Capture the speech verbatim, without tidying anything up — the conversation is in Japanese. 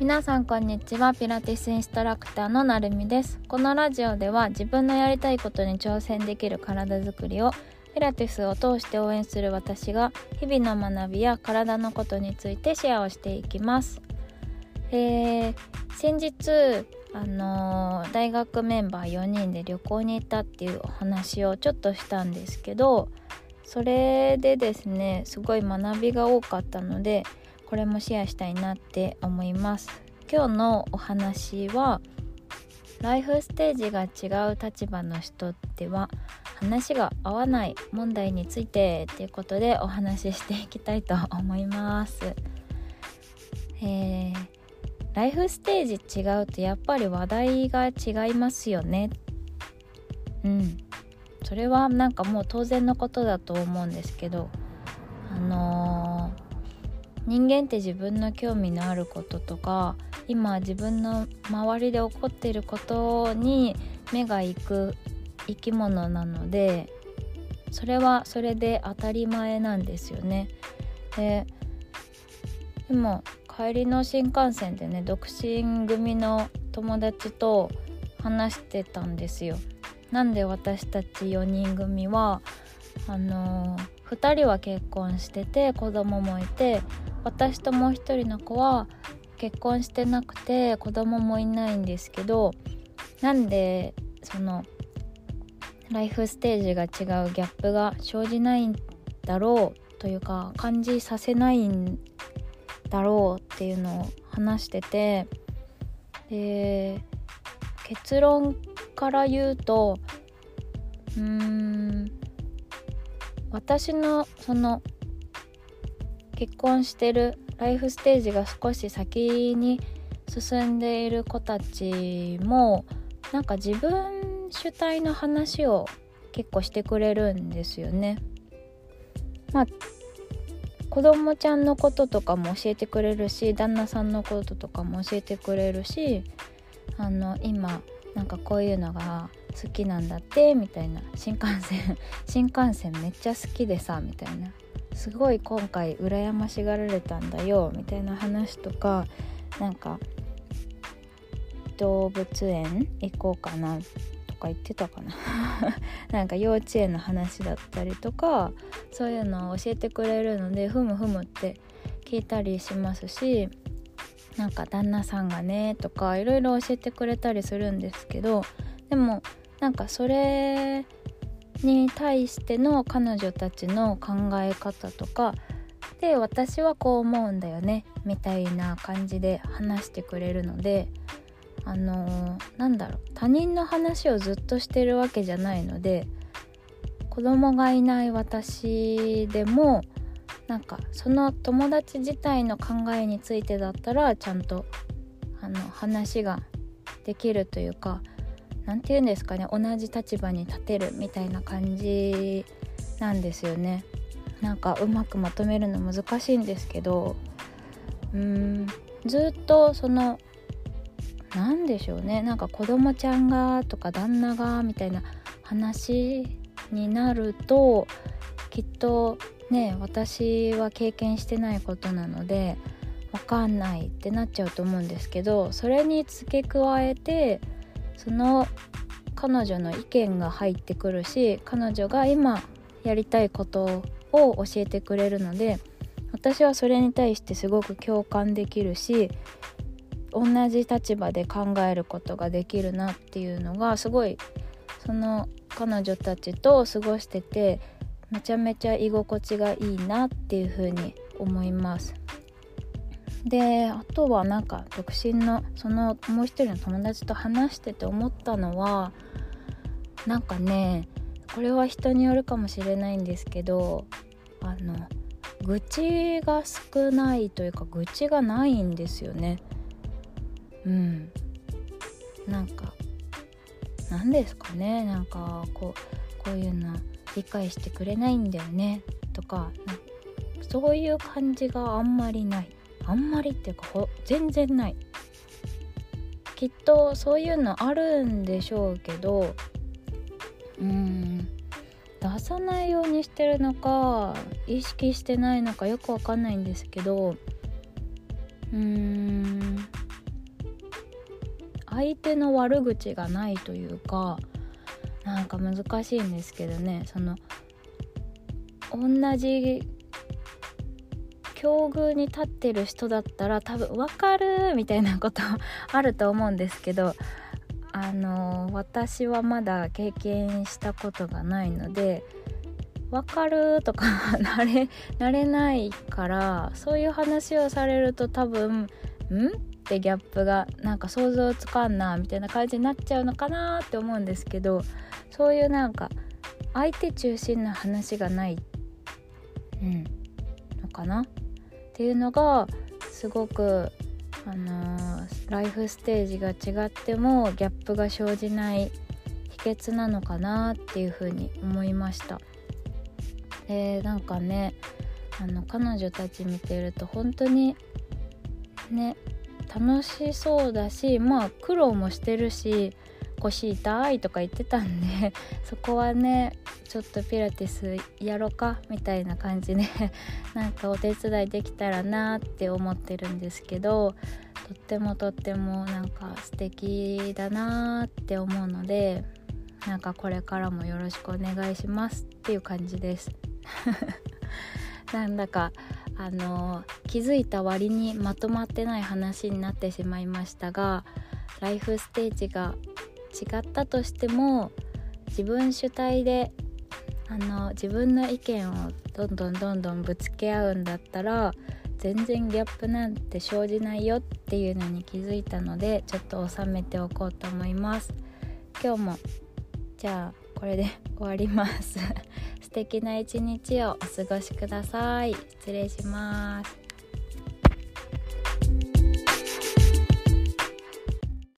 皆さんこんにちは。ピラティスインストラクターのなるみです。このラジオでは自分のやりたいことに挑戦できる体づくりをピラティスを通して応援する私が日々の学びや体のことについてシェアをしていきます。えー、先日あのー、大学メンバーよにんで旅行に行ったっていうお話をちょっとしたんですけど、それでですねすごい学びが多かったのでこれもシェアしたいなって思います。今日のお話はライフステージが違う立場の人では話が合わない問題についてということでお話ししていきたいと思います。えー、ライフステージ違うとやっぱり話題が違いますよね。うんそれはなんかもう当然のことだと思うんですけど、あのー人間って自分の興味のあることとか今自分の周りで起こっていることに目が行く生き物なので、それはそれで当たり前なんですよね。で、でも帰りの新幹線でね独身組の友達と話してたんですよ。なんで私たちよにん組はあのー、ふたりは結婚してて子供もいて、私ともう一人の子は結婚してなくて子供もいないんですけど、なんでそのライフステージが違うギャップが生じないんだろうというか感じさせないんだろうっていうのを話してて、で結論から言うとうーん私のその結婚してるライフステージが少し先に進んでいる子たちもなんか自分主体の話を結構してくれるんですよね。まあ子供ちゃんのこととかも教えてくれるし、旦那さんのこととかも教えてくれるし、あの今なんかこういうのが好きなんだってみたいな、新幹線新幹線めっちゃ好きでさみたいな、すごい今回羨ましがられたんだよみたいな話とか、なんか動物園行こうかなとか言ってたかななんか幼稚園の話だったりとかそういうのを教えてくれるのでふむふむって聞いたりしますし、なんか旦那さんがねとかいろいろ教えてくれたりするんですけど、でもなんかそれに対しての彼女たちの考え方とかで私はこう思うんだよねみたいな感じで話してくれるので、あのー、なんだろう他人の話をずっとしてるわけじゃないので、子供がいない私でもなんかその友達自体の考えについてだったらちゃんとあの話ができるというか、なんていうんですかね、同じ立場に立てるみたいな感じなんですよね。なんかうまくまとめるの難しいんですけど、うーんずっとそのなんでしょうね、なんか子供ちゃんがとか旦那がみたいな話になるときっとね私は経験してないことなのでわかんないってなっちゃうと思うんですけど、それに付け加えてその彼女の意見が入ってくるし、彼女が今やりたいことを教えてくれるので私はそれに対してすごく共感できるし、同じ立場で考えることができるなっていうのがすごい、その彼女たちと過ごしててめちゃめちゃ居心地がいいなっていう風に思います。であとはなんか独身のそのもう一人の友達と話してて思ったのは、なんかねこれは人によるかもしれないんですけど、あの愚痴が少ないというか愚痴がないんですよね。うんなんかなんですかね、なんかこうこういうの理解してくれないんだよねとか、なんかそういう感じがあんまりないあんまりっていうかほ全然ない。きっとそういうのあるんでしょうけど、うーん出さないようにしてるのか意識してないのかよくわかんないんですけど、うーん相手の悪口がないというか、なんか難しいんですけどね、その同じ境遇に立ってる人だったら多分分かるみたいなことあると思うんですけど、あの私はまだ経験したことがないので分かるとかなれ、なれないから、そういう話をされると多分んってギャップがなんか想像つかんなみたいな感じになっちゃうのかなって思うんですけど、そういうなんか相手中心な話がない、うん、のかなっていうのがすごく、あのー、ライフステージが違ってもギャップが生じない秘訣なのかなっていうふうに思いました。でなんかね、あの彼女たち見てると本当にね楽しそうだし、まあ苦労もしてるし、腰痛いとか言ってたんでそこはねちょっとピラティスやろうかみたいな感じでなんかお手伝いできたらなって思ってるんですけど、とってもとってもなんか素敵だなって思うので、なんかこれからもよろしくお願いしますっていう感じですなんだかあの気づいた割にまとまってない話になってしまいましたが、ライフステージが違ったとしても自分主体であの自分の意見をどんどんどんどんぶつけ合うんだったら全然ギャップなんて生じないよっていうのに気づいたので、ちょっと収めておこうと思います。今日もじゃあこれで終わります素敵な一日をお過ごしください。失礼します。